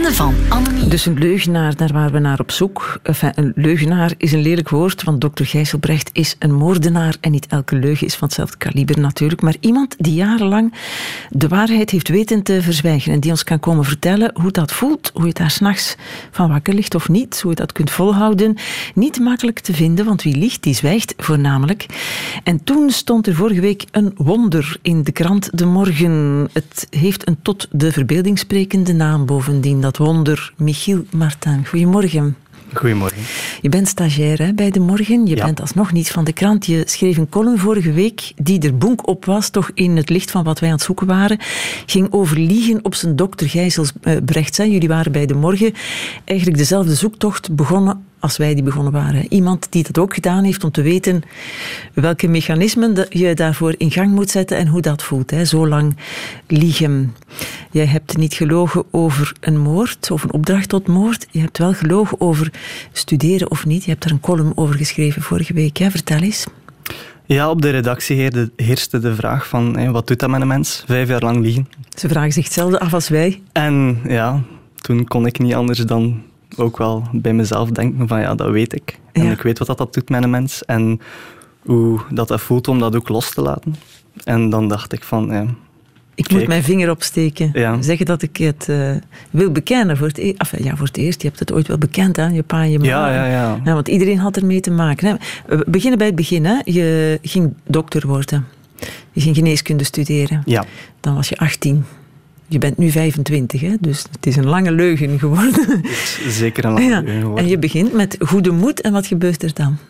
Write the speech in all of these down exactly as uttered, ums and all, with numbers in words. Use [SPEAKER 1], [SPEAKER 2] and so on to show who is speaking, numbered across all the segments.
[SPEAKER 1] Handen van Annemie.
[SPEAKER 2] Dus een leugenaar, daar waren we naar op zoek. Enfin, een leugenaar is een lelijk woord, want dokter Gijselbrecht is een moordenaar en niet elke leugen is van hetzelfde kaliber natuurlijk, maar iemand die jarenlang de waarheid heeft weten te verzwijgen en die ons kan komen vertellen hoe dat voelt, hoe je daar 's nachts van wakker ligt of niet, hoe je dat kunt volhouden. Niet makkelijk te vinden, want wie liegt, die zwijgt voornamelijk. En toen stond er vorige week een wonder in de krant De Morgen. Het heeft een tot de verbeelding sprekende naam bovendien, dat wonder. Michiel Martin, goedemorgen.
[SPEAKER 3] Goedemorgen.
[SPEAKER 2] Je bent stagiair hè, bij De Morgen. Je
[SPEAKER 3] ja.
[SPEAKER 2] bent alsnog niet van de krant. Je schreef een column vorige week die er bonk op was, toch in het licht van wat wij aan het zoeken waren. Ging over liegen op zijn dokter Gijselbrecht. Jullie waren bij De Morgen eigenlijk dezelfde zoektocht begonnen als wij die begonnen waren. Iemand die dat ook gedaan heeft om te weten welke mechanismen je daarvoor in gang moet zetten en hoe dat voelt. Hè. Zo lang liegen. Jij hebt niet gelogen over een moord of een opdracht tot moord. Je hebt wel gelogen over studeren of niet. Je hebt daar een column over geschreven vorige week. Hè. Vertel eens.
[SPEAKER 3] Ja, op de redactie heerste de vraag van hé, wat doet dat met een mens? Vijf jaar lang liegen.
[SPEAKER 2] Ze vragen zich hetzelfde af als wij.
[SPEAKER 3] En ja, toen kon ik niet anders dan ook wel bij mezelf denken van ja, dat weet ik. En ja. ik weet wat dat, dat doet met een mens en hoe dat, dat voelt om dat ook los te laten. En dan dacht ik van... Ja,
[SPEAKER 2] ik
[SPEAKER 3] kijk.
[SPEAKER 2] moet mijn vinger opsteken.
[SPEAKER 3] Ja.
[SPEAKER 2] Zeggen dat ik het uh, wil bekennen. Voor het, e- enfin, ja, voor het eerst. Je hebt het ooit wel bekend, hè? Je pa en je ma.
[SPEAKER 3] Ja, ja, ja.
[SPEAKER 2] ja, want iedereen had ermee te maken. Hè? We beginnen bij het begin. Hè? Je ging dokter worden. Je ging geneeskunde studeren.
[SPEAKER 3] Ja.
[SPEAKER 2] Dan was je achttien. Je bent nu vijfentwintig, hè? Dus het is een lange leugen geworden.
[SPEAKER 3] Het is zeker een lange
[SPEAKER 2] ja.
[SPEAKER 3] leugen geworden.
[SPEAKER 2] En je begint met goede moed. En wat gebeurt er dan?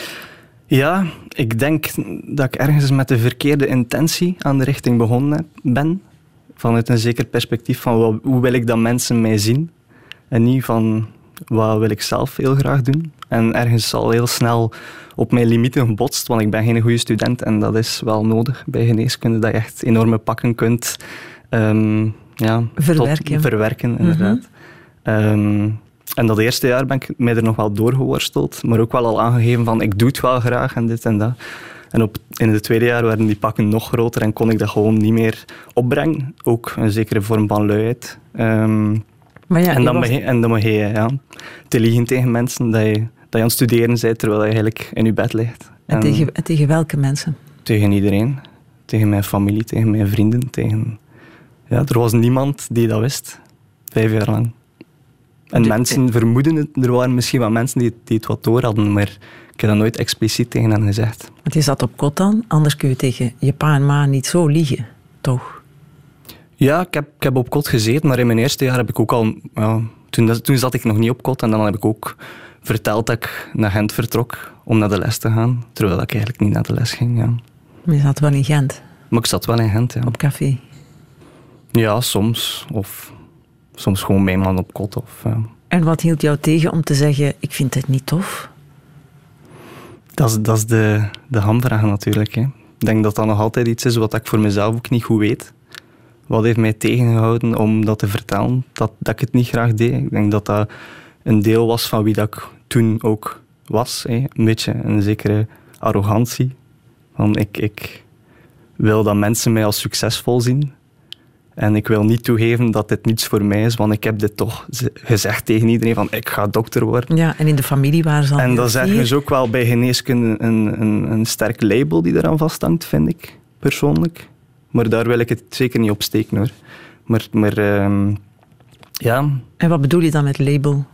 [SPEAKER 3] Ja, ik denk dat ik ergens met de verkeerde intentie aan de richting begonnen ben. Vanuit een zeker perspectief van wat, hoe wil ik dat mensen mij zien. En niet van wat wil ik zelf heel graag doen. En ergens al heel snel op mijn limieten gebotst, want ik ben geen goede student. En dat is wel nodig bij geneeskunde, dat je echt enorme pakken kunt... Um, ja,
[SPEAKER 2] verwerken.
[SPEAKER 3] verwerken, inderdaad. Mm-hmm. Um, en dat eerste jaar ben ik mij er nog wel doorgeworsteld, maar ook wel al aangegeven van ik doe het wel graag en dit en dat. En op, in het tweede jaar werden die pakken nog groter en kon ik dat gewoon niet meer opbrengen. Ook een zekere vorm van luiheid. Um,
[SPEAKER 2] maar ja,
[SPEAKER 3] en, dan
[SPEAKER 2] was...
[SPEAKER 3] begin, en dan begin je ja, te liegen tegen mensen dat je, dat je aan het studeren bent terwijl je eigenlijk in je bed ligt.
[SPEAKER 2] En, en tegen, en tegen welke mensen?
[SPEAKER 3] Tegen iedereen. Tegen mijn familie, tegen mijn vrienden, tegen... Ja, er was niemand die dat wist. Vijf jaar lang. En de, mensen vermoeden het. Er waren misschien wel mensen die, die het wat door hadden, maar ik heb dat nooit expliciet tegen hen gezegd.
[SPEAKER 2] Want je zat op kot dan, anders kun je tegen je pa en ma niet zo liegen, toch?
[SPEAKER 3] Ja, ik heb, ik heb op kot gezeten, maar in mijn eerste jaar heb ik ook al... Ja, toen, toen zat ik nog niet op kot en dan heb ik ook verteld dat ik naar Gent vertrok om naar de les te gaan, terwijl ik eigenlijk niet naar de les ging. Ja.
[SPEAKER 2] Maar je zat wel in Gent?
[SPEAKER 3] Maar ik zat wel in Gent, ja.
[SPEAKER 2] Op café?
[SPEAKER 3] Ja, soms. Of soms gewoon mijn man op kot. Of, uh.
[SPEAKER 2] En wat hield jou tegen om te zeggen, ik vind het niet tof?
[SPEAKER 3] Dat is, dat is de, de hamvraag natuurlijk. Hè. Ik denk dat dat nog altijd iets is wat ik voor mezelf ook niet goed weet. Wat heeft mij tegengehouden om dat te vertellen, dat, dat ik het niet graag deed. Ik denk dat dat een deel was van wie dat ik toen ook was. Hè. Een beetje een zekere arrogantie. Van ik, ik wil dat mensen mij als succesvol zien. En ik wil niet toegeven dat dit niets voor mij is, want ik heb dit toch gezegd tegen iedereen van ik ga dokter worden.
[SPEAKER 2] Ja, en in de familie waren ze al.
[SPEAKER 3] En dat is ergens ook wel bij geneeskunde een, een, een sterk label die eraan vasthangt, vind ik, persoonlijk. Maar daar wil ik het zeker niet op steken, hoor. Maar, maar um, ja...
[SPEAKER 2] En wat bedoel je dan met label?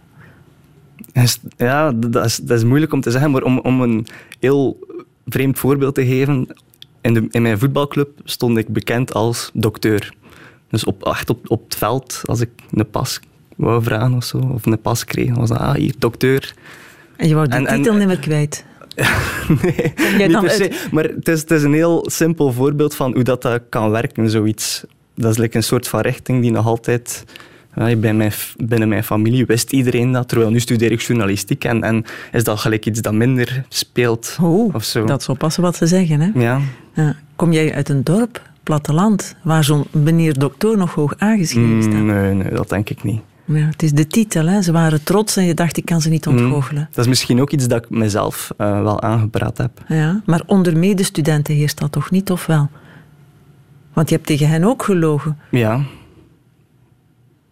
[SPEAKER 3] Ja, dat is, dat is moeilijk om te zeggen, maar om, om een heel vreemd voorbeeld te geven, in, de, in mijn voetbalclub stond ik bekend als dokter. Dus op, echt op, op het veld, als ik een pas wou vragen of zo, of een pas kreeg, dan was dat, ah, hier, dokter.
[SPEAKER 2] En je wou de
[SPEAKER 3] en,
[SPEAKER 2] titel
[SPEAKER 3] en,
[SPEAKER 2] niet meer kwijt?
[SPEAKER 3] Nee,
[SPEAKER 2] Jij
[SPEAKER 3] niet
[SPEAKER 2] dan
[SPEAKER 3] per se.
[SPEAKER 2] uit...
[SPEAKER 3] Maar het is, het is een heel simpel voorbeeld van hoe dat, dat kan werken, zoiets. Dat is like een soort van richting die nog altijd... Ja, bij mijn, binnen mijn familie wist iedereen dat, terwijl nu studeer ik journalistiek en, en is dat gelijk iets dat minder speelt.
[SPEAKER 2] Oh,
[SPEAKER 3] of zo.
[SPEAKER 2] Dat zou passen wat ze zeggen, hè?
[SPEAKER 3] Ja.
[SPEAKER 2] Ja. Kom jij uit een dorp, platteland, waar zo'n meneer dokter nog hoog aangeschreven staat?
[SPEAKER 3] Mm, nee, nee, dat denk ik niet.
[SPEAKER 2] Ja, het is de titel, hè. Ze waren trots en je dacht, ik kan ze niet ontgoochelen.
[SPEAKER 3] Mm, dat is misschien ook iets dat ik mezelf uh, wel aangepraat heb.
[SPEAKER 2] Ja, maar onder medestudenten heerst dat toch niet, of wel? Want je hebt tegen hen ook gelogen.
[SPEAKER 3] Ja.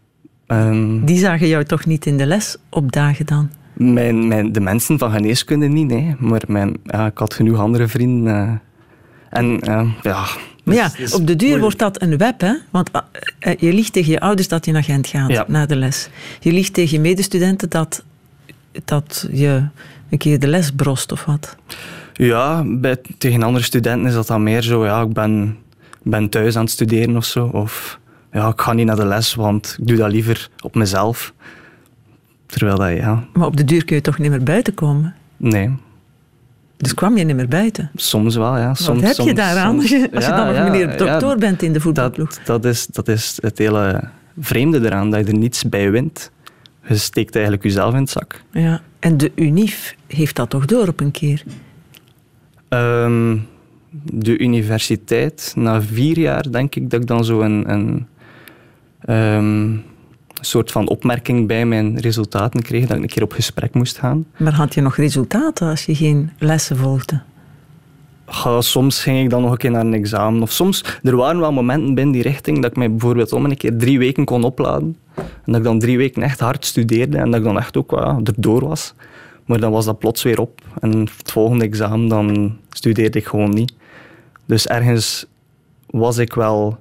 [SPEAKER 3] Um,
[SPEAKER 2] Die zagen jou toch niet in de les opdagen dan?
[SPEAKER 3] Mijn, mijn, de mensen van geneeskunde niet, nee. Maar mijn, ja, ik had genoeg andere vrienden. Uh, en uh, ja...
[SPEAKER 2] Maar ja, dus, op de duur moeilijk. Wordt dat een web, hè? Want uh, je liegt tegen je ouders dat je naar Gent gaat, ja. naar de les. Je liegt tegen je medestudenten dat, dat je een keer de les brost, of wat?
[SPEAKER 3] Ja, bij, tegen andere studenten is dat dan meer zo, ja, ik ben, ben thuis aan het studeren of zo. Of ja, ik ga niet naar de les, want ik doe dat liever op mezelf. Terwijl dat, ja...
[SPEAKER 2] Maar op de duur kun je toch niet meer buiten komen?
[SPEAKER 3] Nee.
[SPEAKER 2] Dus kwam je niet meer buiten?
[SPEAKER 3] Soms wel, ja. Soms,
[SPEAKER 2] Wat heb
[SPEAKER 3] soms,
[SPEAKER 2] je daaraan
[SPEAKER 3] soms,
[SPEAKER 2] als je, als
[SPEAKER 3] ja,
[SPEAKER 2] je dan nog
[SPEAKER 3] ja,
[SPEAKER 2] meneer dokter
[SPEAKER 3] ja,
[SPEAKER 2] bent in de voetbalploeg?
[SPEAKER 3] Dat, dat, is, dat is het hele vreemde eraan, dat je er niets bij wint. Je steekt eigenlijk jezelf in het zak.
[SPEAKER 2] Ja. En de UNIF heeft dat toch door op een keer?
[SPEAKER 3] Um, de universiteit, na vier jaar denk ik dat ik dan zo een... een um, een soort van opmerking bij mijn resultaten kreeg, dat ik een keer op gesprek moest gaan.
[SPEAKER 2] Maar had je nog resultaten als je geen lessen volgde?
[SPEAKER 3] Ja, soms ging ik dan nog een keer naar een examen. Of soms, er waren wel momenten binnen die richting dat ik mij bijvoorbeeld om een keer drie weken kon opladen. En dat ik dan drie weken echt hard studeerde en dat ik dan echt ook ja, erdoor was. Maar dan was dat plots weer op. En het volgende examen, dan studeerde ik gewoon niet. Dus ergens was ik wel...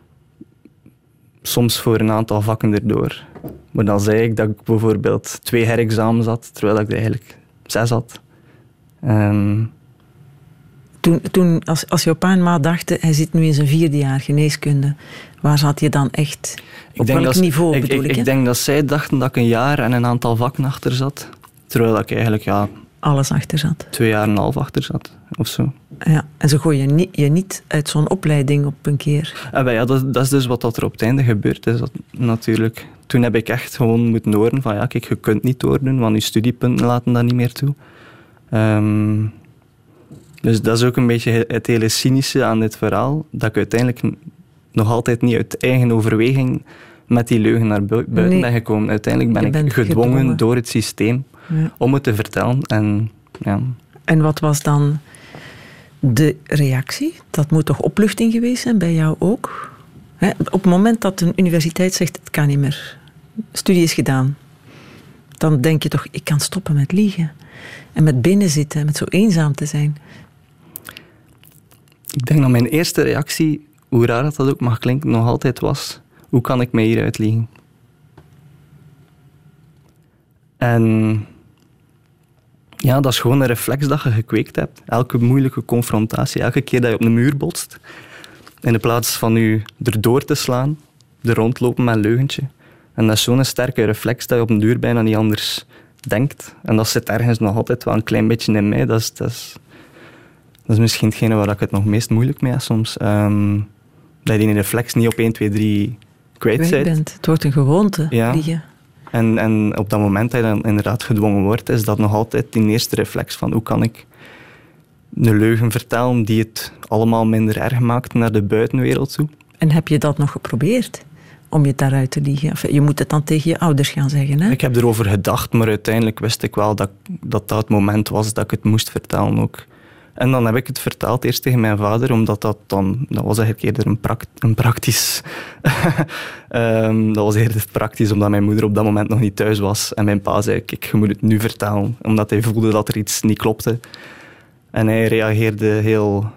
[SPEAKER 3] soms voor een aantal vakken erdoor. Maar dan zei ik dat ik bijvoorbeeld twee herexamens had, terwijl ik er eigenlijk zes had. Um,
[SPEAKER 2] toen, toen als, als je op een maat dacht, hij zit nu in zijn vierde jaar geneeskunde, waar zat je dan echt? Op welk
[SPEAKER 3] dat,
[SPEAKER 2] niveau
[SPEAKER 3] ik,
[SPEAKER 2] bedoel ik?
[SPEAKER 3] Ik, ik denk dat zij dachten dat ik een jaar en een aantal vakken achter zat. Terwijl ik eigenlijk ja,
[SPEAKER 2] alles achter zat.
[SPEAKER 3] Twee jaar en een half achter zat, of zo.
[SPEAKER 2] Ja, en ze gooien je niet, je niet uit zo'n opleiding op een keer.
[SPEAKER 3] En ja, dat, dat is dus wat er op het einde gebeurd is, dat, natuurlijk. Toen heb ik echt gewoon moeten horen van ja, kijk, je kunt niet doordoen, want je studiepunten laten dat niet meer toe. Um, dus dat is ook een beetje het hele cynische aan dit verhaal, dat ik uiteindelijk nog altijd niet uit eigen overweging met die leugen naar buiten nee. ben gekomen. Uiteindelijk ben ik gedwongen, gedwongen door het systeem ja. om het te vertellen. En, ja.
[SPEAKER 2] en wat was dan de reactie? Dat moet toch opluchting geweest zijn, bij jou ook? He, op het moment dat een universiteit zegt, het kan niet meer, studie is gedaan, dan denk je toch, ik kan stoppen met liegen. En met binnenzitten, met zo eenzaam te zijn.
[SPEAKER 3] Ik denk dat mijn eerste reactie, hoe raar dat, dat ook mag klinken, nog altijd was, hoe kan ik mij hieruit liegen? En ja, dat is gewoon een reflex dat je gekweekt hebt. Elke moeilijke confrontatie, elke keer dat je op een muur botst, in de plaats van je erdoor te slaan, er rondlopen met een leugentje. En dat is zo'n sterke reflex dat je op een duur bijna niet anders denkt. En dat zit ergens nog altijd wel een klein beetje in mij. Dat is, dat is, dat is misschien hetgene waar ik het nog meest moeilijk mee heb soms. Um, dat je die reflex niet op één, twee, drie kwijt bent.
[SPEAKER 2] Het wordt een gewoonte,
[SPEAKER 3] ja.
[SPEAKER 2] liegen.
[SPEAKER 3] En, en op dat moment dat je dan inderdaad gedwongen wordt, is dat nog altijd die eerste reflex van hoe kan ik een leugen vertellen die het allemaal minder erg maakt naar de buitenwereld toe.
[SPEAKER 2] En heb je dat nog geprobeerd? Om je daaruit te liegen? Enfin, je moet het dan tegen je ouders gaan zeggen, hè?
[SPEAKER 3] Ik heb erover gedacht, maar uiteindelijk wist ik wel dat dat, dat het moment was dat ik het moest vertellen ook. En dan heb ik het verteld eerst tegen mijn vader, omdat dat dan... Dat was eigenlijk eerder een, pract, een praktisch... um, dat was eerder praktisch, omdat mijn moeder op dat moment nog niet thuis was. En mijn pa zei, kijk, je moet het nu vertellen. Omdat hij voelde dat er iets niet klopte. En hij reageerde heel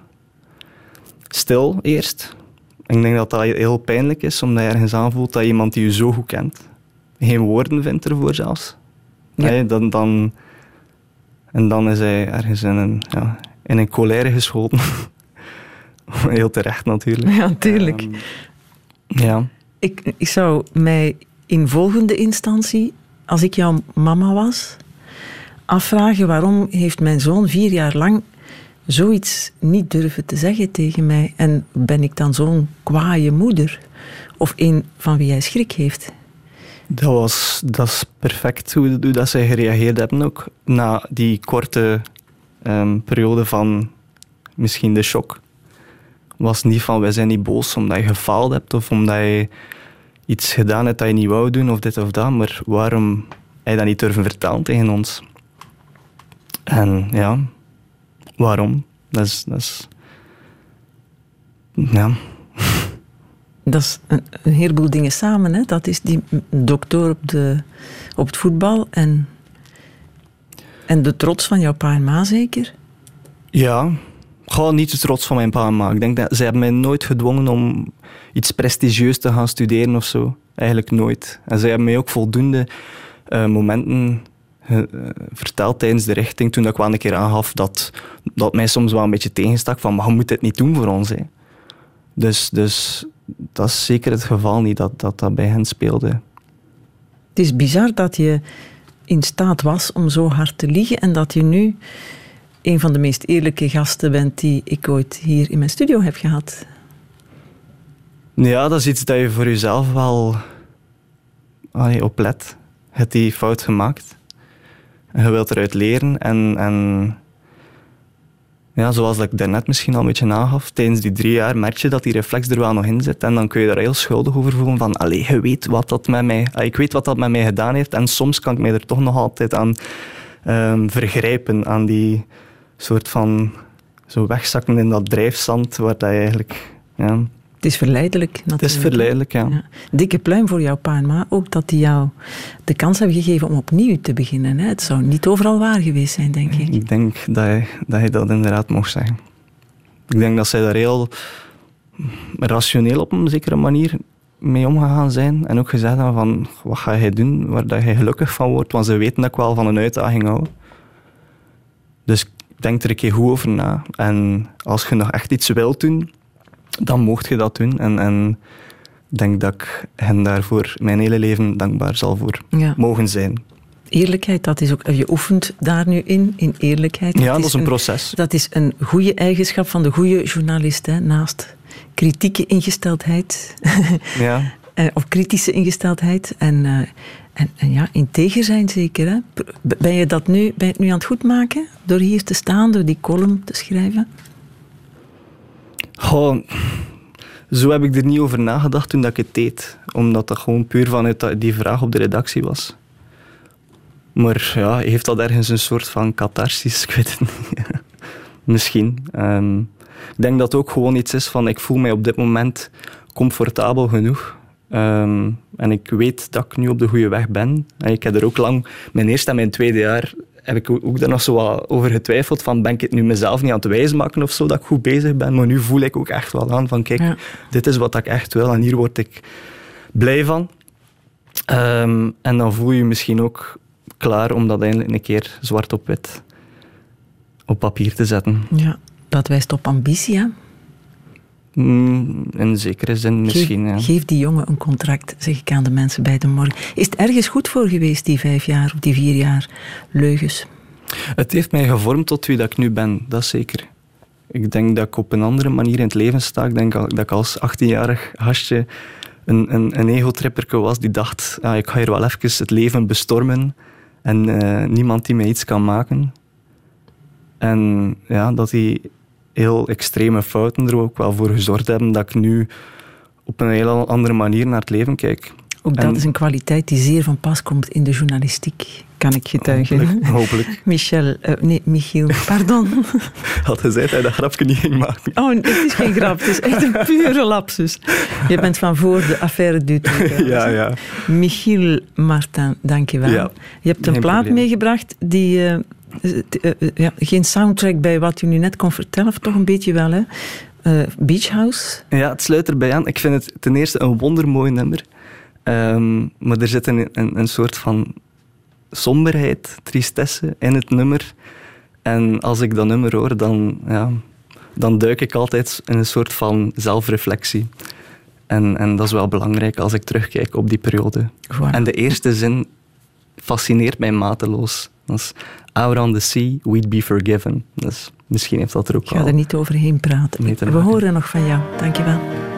[SPEAKER 3] stil eerst. Ik denk dat dat heel pijnlijk is, omdat je ergens aanvoelt dat iemand die je zo goed kent, geen woorden vindt ervoor zelfs. Ja. Nee, dan, dan, en dan is hij ergens in een, ja, in een colère geschoten. Heel terecht natuurlijk.
[SPEAKER 2] Ja, natuurlijk. Um,
[SPEAKER 3] ja.
[SPEAKER 2] Ik, ik zou mij in volgende instantie, als ik jouw mama was, afvragen waarom heeft mijn zoon vier jaar lang zoiets niet durven te zeggen tegen mij. En ben ik dan zo'n kwaaie moeder? Of een van wie hij schrik heeft?
[SPEAKER 3] Dat, was, dat is perfect hoe, hoe dat zij gereageerd hebben ook. Na die korte um, periode van misschien de shock. Was niet van, wij zijn niet boos omdat je gefaald hebt of omdat je iets gedaan hebt dat je niet wou doen of dit of dat. Maar waarom hij dat niet durven vertellen tegen ons? En ja... Waarom? Dat is... Dat is ja.
[SPEAKER 2] Dat is een, een heleboel dingen samen. Hè? Dat is die dokter op, de, op het voetbal en, en de trots van jouw pa en ma zeker?
[SPEAKER 3] Ja, gewoon niet de trots van mijn pa en ma. Ik denk dat zij hebben mij nooit gedwongen om iets prestigieus te gaan studeren of zo. Eigenlijk nooit. En zij hebben mij ook voldoende uh, momenten uh, verteld tijdens de richting, toen ik wel een keer aangaf dat dat mij soms wel een beetje tegenstak van, maar je moet dit niet doen voor ons. Hè. Dus, dus dat is zeker het geval niet dat, dat dat bij hen speelde.
[SPEAKER 2] Het is bizar dat je in staat was om zo hard te liegen en dat je nu een van de meest eerlijke gasten bent die ik ooit hier in mijn studio heb gehad.
[SPEAKER 3] Ja, dat is iets dat je voor jezelf wel allee, op let. Je hebt die fout gemaakt. En je wilt eruit leren. En, en ja, zoals ik daarnet misschien al een beetje aangaf, tijdens die drie jaar merk je dat die reflex er wel nog in zit. En dan kun je daar heel schuldig over voelen van, allee, je weet wat dat met mij, ik weet wat dat met mij gedaan heeft. En soms kan ik mij er toch nog altijd aan um, vergrijpen. Aan die soort van zo wegzakken in dat drijfzand waar dat je eigenlijk... Ja,
[SPEAKER 2] het is verleidelijk natuurlijk.
[SPEAKER 3] Het is verleidelijk, ja. ja.
[SPEAKER 2] Dikke pluim voor jouw pa en ma. Ook dat die jou de kans hebben gegeven om opnieuw te beginnen. Hè? Het zou niet overal waar geweest zijn, denk ik.
[SPEAKER 3] Ik denk dat je dat, je dat inderdaad mocht zeggen. Ik denk dat zij daar heel rationeel op een zekere manier mee omgegaan zijn. En ook gezegd hebben van, wat ga jij doen waar dat je gelukkig van wordt? Want ze weten dat ik wel van een uitdaging hou. Dus denk er een keer goed over na. En als je nog echt iets wilt doen, dan mocht je dat doen. En, en ik denk dat ik hen daarvoor mijn hele leven dankbaar zal voor ja. mogen zijn.
[SPEAKER 2] Eerlijkheid, dat is ook... Je oefent daar nu in, in eerlijkheid.
[SPEAKER 3] Ja,
[SPEAKER 2] dat,
[SPEAKER 3] dat
[SPEAKER 2] is
[SPEAKER 3] is een
[SPEAKER 2] een
[SPEAKER 3] proces.
[SPEAKER 2] Dat is een goede eigenschap van de goede journalist. Hè, naast kritieke ingesteldheid.
[SPEAKER 3] Ja.
[SPEAKER 2] of kritische ingesteldheid. En, uh, en, en ja, integer zijn zeker. Hè. Ben je dat nu, ben je het nu aan het goedmaken? Door hier te staan, door die column te schrijven?
[SPEAKER 3] Oh, zo heb ik er niet over nagedacht toen dat ik het deed. Omdat dat gewoon puur vanuit die vraag op de redactie was. Maar ja, heeft dat ergens een soort van catharsis? Ik weet het niet. Misschien. Um, ik denk dat het ook gewoon iets is van, ik voel mij op dit moment comfortabel genoeg. Um, en ik weet dat ik nu op de goede weg ben. En ik heb er ook lang, mijn eerste en mijn tweede jaar, heb ik ook daar nog zo wat over getwijfeld van, ben ik het nu mezelf niet aan het wijsmaken of zo, dat ik goed bezig ben. Maar nu voel ik ook echt wel aan van, kijk, ja. dit is wat ik echt wil en hier word ik blij van. Um, en dan voel je je misschien ook klaar om dat eindelijk een keer zwart op wit op papier te zetten.
[SPEAKER 2] Ja, dat wijst op ambitie, hè?
[SPEAKER 3] Mm, in zekere zin misschien,
[SPEAKER 2] geef,
[SPEAKER 3] ja.
[SPEAKER 2] Geef die jongen een contract, zeg ik aan de mensen bij de morgen. Is het ergens goed voor geweest, die vijf jaar of die vier jaar leugens?
[SPEAKER 3] Het heeft mij gevormd tot wie dat ik nu ben, dat zeker. Ik denk dat ik op een andere manier in het leven sta. Ik denk dat ik als achttienjarig gastje een, een, een ego-tripperke was die dacht, ja, ik ga hier wel even het leven bestormen en uh, niemand die mij iets kan maken. En ja, dat die heel extreme fouten er ook wel voor gezorgd hebben dat ik nu op een heel andere manier naar het leven kijk.
[SPEAKER 2] Ook dat en, is een kwaliteit die zeer van pas komt in de journalistiek, kan ik getuigen.
[SPEAKER 3] Hopelijk. hopelijk.
[SPEAKER 2] Michel, uh, nee, Michiel, pardon.
[SPEAKER 3] Had gezegd dat hij dat grapje niet ging maken.
[SPEAKER 2] Oh, het is geen grap, het is echt een pure lapsus. Je bent van voor de affaire Dutroux.
[SPEAKER 3] Ja, ja.
[SPEAKER 2] Michiel Martin, dank je wel. Ja, je hebt een plaat probleem. meegebracht die... Uh, t, uh, ja, geen soundtrack bij wat u nu net kon vertellen, of toch een beetje wel, hè? Uh, Beach House.
[SPEAKER 3] Ja, het sluit erbij aan. Ik vind het ten eerste een wondermooi nummer. Um, maar er zit een, een, een soort van somberheid, tristesse in het nummer. En als ik dat nummer hoor, dan, ja, dan duik ik altijd in een soort van zelfreflectie. En, en dat is wel belangrijk als ik terugkijk op die periode. Voilà. En de eerste zin fascineert mij mateloos. Dat is, out on the sea, we'd be forgiven. Dus misschien heeft dat er ook
[SPEAKER 2] wel... Ik
[SPEAKER 3] wel...
[SPEAKER 2] ga er niet overheen praten. We horen nog van jou. Dank je wel.